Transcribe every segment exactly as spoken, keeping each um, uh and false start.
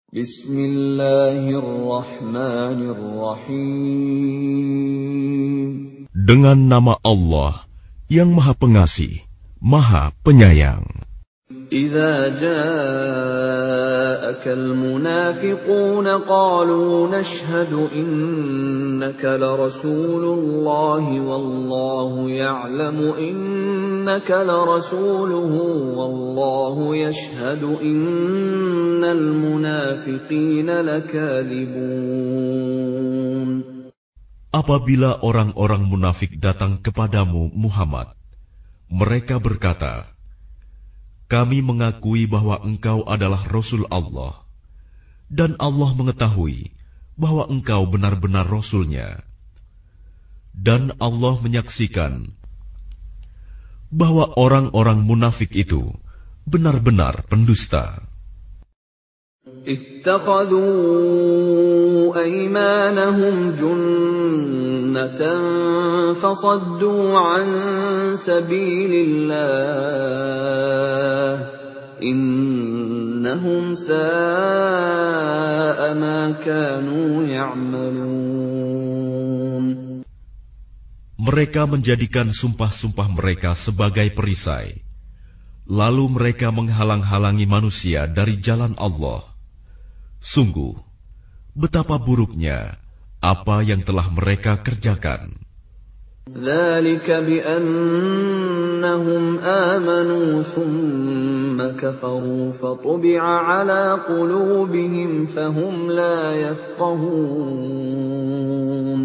Bismillahirrahmanirrahim. Dengan nama Allah yang Maha Pengasih, Maha Penyayang. إذا جاءك المنافقون قالوا نشهد إنك لرسول الله والله يعلم إنك لرسوله والله يشهد إن المنافقين لكاذبون. Apabila orang-orang munafik datang kepadamu, Muhammad, mereka berkata, kami mengakui bahwa engkau adalah Rasul Allah, dan Allah mengetahui bahwa engkau benar-benar Rasul-Nya. Dan Allah menyaksikan bahwa orang-orang munafik itu benar-benar pendusta. اتخذوا أيمانهم جنة فصدوا عن سبيل الله إنهم ساء ما كانوا يعملون. Mereka menjadikan sumpah-sumpah mereka sebagai perisai, lalu mereka menghalang-halangi manusia dari jalan Allah. Sungguh, betapa buruknya apa yang telah mereka kerjakan. ذلك بأنهم آمنوا ثم كفروا فطبع على قلوبهم فهم لا يفقهون.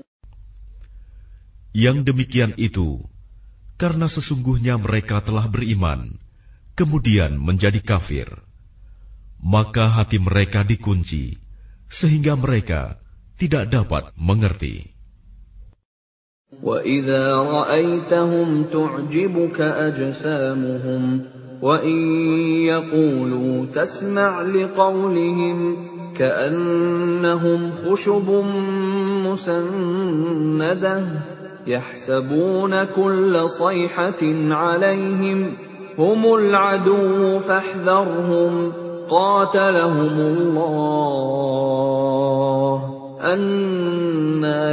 Yang demikian itu karena sesungguhnya mereka telah beriman, kemudian menjadi kafir. Maka hati mereka dikunci, sehingga mereka tidak dapat mengerti. وَإِذَا رَأَيْتَهُمْ تُعْجِبُكَ أَجْسَامُهُمْ وَإِنْ يَقُولُوا تَسْمَعْ لِقَوْلِهِمْ كَأَنَّهُمْ خُشُبٌ مُّسَنَّدَةٌ يَحْسَبُونَ كُلَّ صَيْحَةٍ عَلَيْهِمْ هُمُ الْعَدُوُّ فَاحْذَرْهُمْ قَاتَلَهُمُ اللَّهُ أَنَّى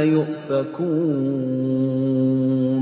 يُؤْفَكُونَ.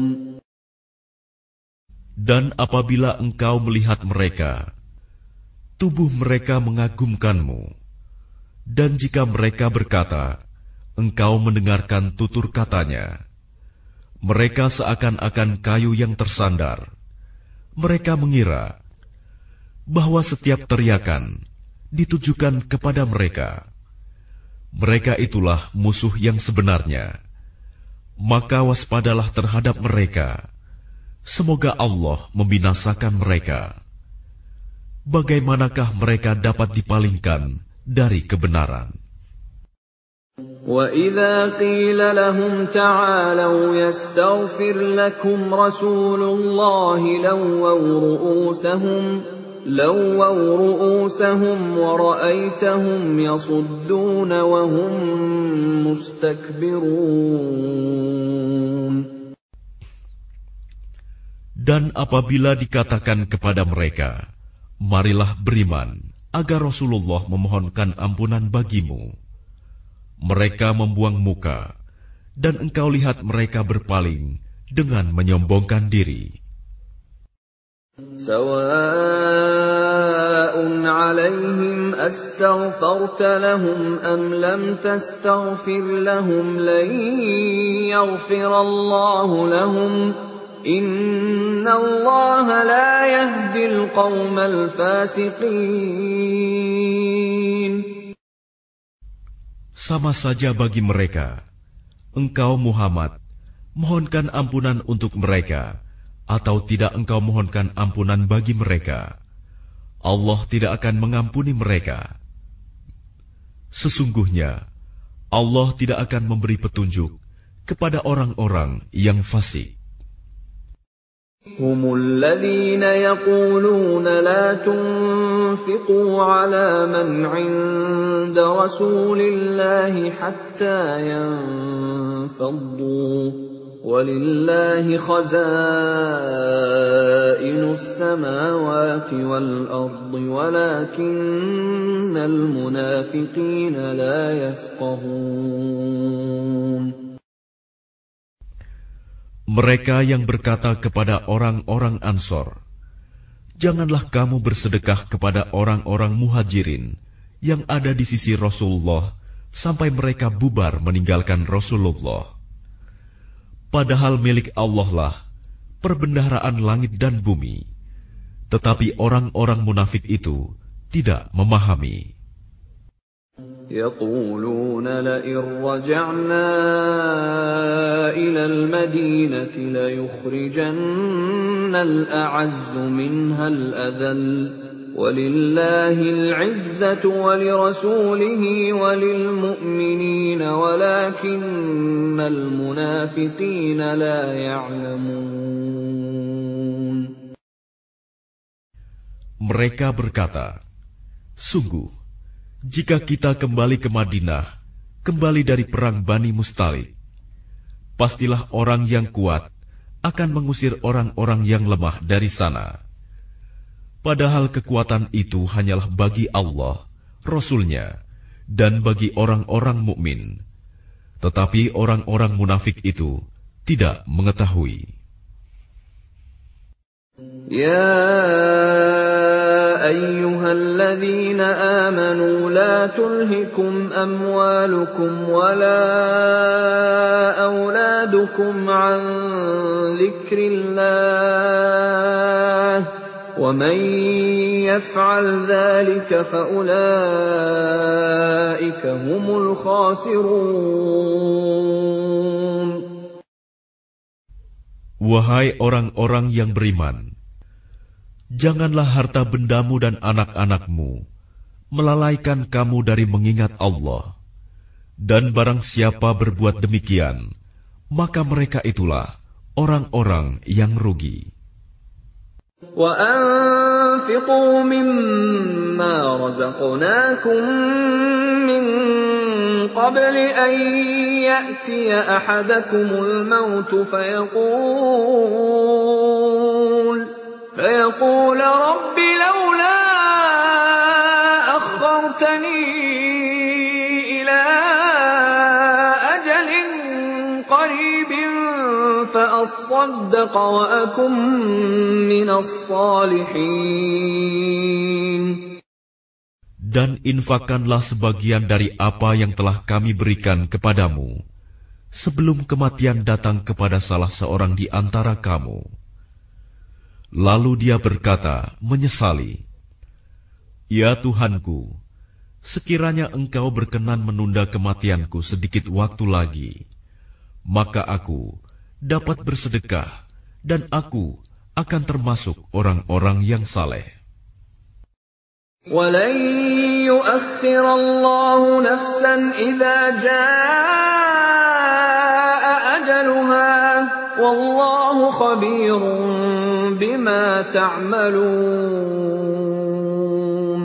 Dan apabila engkau melihat mereka, tubuh mereka mengagumkanmu. Dan jika mereka berkata, engkau mendengarkan tutur katanya, mereka seakan-akan kayu yang tersandar. Mereka mengira bahwa setiap teriakan ditujukan kepada mereka. Mereka itulah musuh yang sebenarnya. Maka waspadalah terhadap mereka. Semoga Allah membinasakan mereka. Bagaimanakah mereka dapat dipalingkan dari kebenaran? وَإِذَا قِيلَ لَهُمْ تَعَالَوْا يَسْتَغْفِرْ لَكُمْ رَسُولُ اللَّهِ لَوَّوْا رُءُوسَهُمْ لَوَّوْا رُءُوسَهُمْ وَرَأَيْتَهُمْ يَصُدُّونَ وَهُمْ مُسْتَكْبِرُونَ. Dan apabila dikatakan kepada mereka, marilah beriman, agar Rasulullah memohonkan ampunan bagimu, mereka membuang muka, dan engkau lihat mereka berpaling dengan menyombongkan diri. سواء عليهم أستغفرت لهم أم لم تستغفر لهم لن يغفر الله لهم إن الله لا يهدي القوم الفاسقين. Sama saja bagi mereka, engkau Muhammad mohonkan ampunan untuk mereka, atau tidak engkau mohonkan ampunan bagi mereka, Allah tidak akan mengampuni mereka. Sesungguhnya Allah tidak akan memberi petunjuk kepada orang-orang yang fasik. هم الذين يقولون لا تنفقوا على من عند رسول الله حتى ينفضوا وَلِلَّهِ خَزَائِنُ السَّمَاوَاتِ وَالْأَرْضِ وَلَكِنَّ الْمُنَافِقِينَ لَا يَفْقَهُونَ. Mereka yang berkata kepada orang-orang Ansor, "Janganlah kamu bersedekah kepada orang-orang Muhajirin yang ada di sisi Rasulullah sampai mereka bubar meninggalkan Rasulullah. Padahal milik Allah lah perbendaharaan langit dan bumi." Tetapi orang-orang munafik itu tidak memahami. يَقُولُونَ لَئِن رَّجَعْنَا إِلَى الْمَدِينَةِ لَيُخْرِجَنَّ الْأَعَزُّ مِنْهَا الْأَذَلَّ وَلِلَّهِ الْعِزَّةُ وَلِرَسُولِهِ وَلِلْمُؤْمِنِينَ وَلَكِنَّ الْمُنَافِقِينَ لَا يَعْلَمُونَ. Mereka berkata, "Sungguh, jika kita kembali ke Madinah, kembali dari perang Bani Mustalik, pastilah orang yang kuat akan mengusir orang-orang yang lemah dari sana. Padahal kekuatan itu hanyalah bagi Allah, Rasul-Nya, dan bagi orang-orang mukmin. Tetapi orang-orang munafik itu tidak mengetahui." يَا أَيُّهَا الَّذِينَ آمَنُوا لَا تُلْهِكُمْ أَمْوَالُكُمْ وَلَا أَوْلَادُكُمْ عَنْ ذِكْرِ اللَّهِ وَمَنْ يَفْعَلْ ذَلِكَ فَأُولَئِكَ هُمُ الْخَاسِرُونَ. Wahai orang-orang yang beriman, janganlah harta bendamu dan anak-anakmu melalaikan kamu dari mengingat Allah. Dan barang siapa berbuat demikian, maka mereka itulah orang-orang yang rugi. وَأَنفِقُوا مِمَّا رَزَقْنَاكُم مِّن قَبْلِ أَن يَأْتِيَ أَحَدَكُمُ الْمَوْتُ فَيَقُولَ فَيَقُولَ رَبِّ لَوْلَا أَخَّرْتَنِي إِلَىٰ أَجَلٍ قَرِيبٍ فَأَصَّدَّقَ وَأَكُن مِّنَ الصَّالِحِينَ. Dan infakkanlah sebagian dari apa yang telah kami berikan kepadamu, sebelum kematian datang kepada salah seorang di antara kamu. Lalu dia berkata, menyesali, "Ya Tuhanku, sekiranya Engkau berkenan menunda kematianku sedikit waktu lagi, maka aku dapat bersedekah dan aku akan termasuk orang-orang yang saleh." وَلَن يُؤَخِّرَ اللَّهُ نَفْسًا إِذَا جَاءَ أَجَلُهَا وَاللَّهُ خَبِيرٌ بِمَا تَعْمَلُونَ.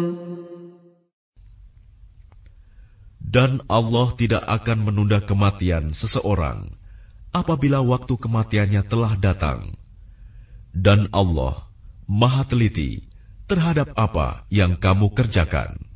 Dan Allah tidak akan menunda kematian seseorang apabila waktu kematiannya telah datang. Dan Allah Maha teliti terhadap apa yang kamu kerjakan.